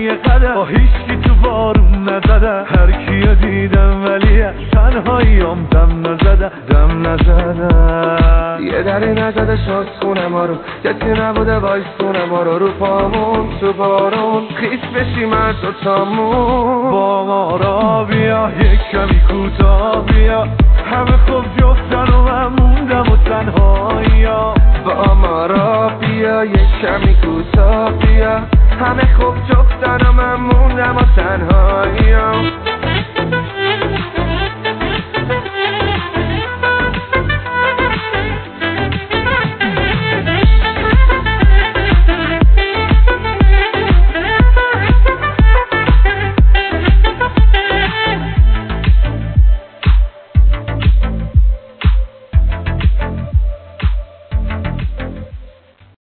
یه قدر با هیچکی تو بارون نزده، هر کیو دیدم ولی تنهاییام دم نزده یه دری نزده شاست خونه ما رو، کسی نبوده وایستونه ما رو پامون تو بارون خیس بشیم از دوتامون. با ما را بیا یک کمی کوتاه بیا، همه خوب جفتن و من موندم و تنهاییام. با ما را بیا یک کمی کوتاه بیا، همه خوب جفتن و من موندم و تنهاییام.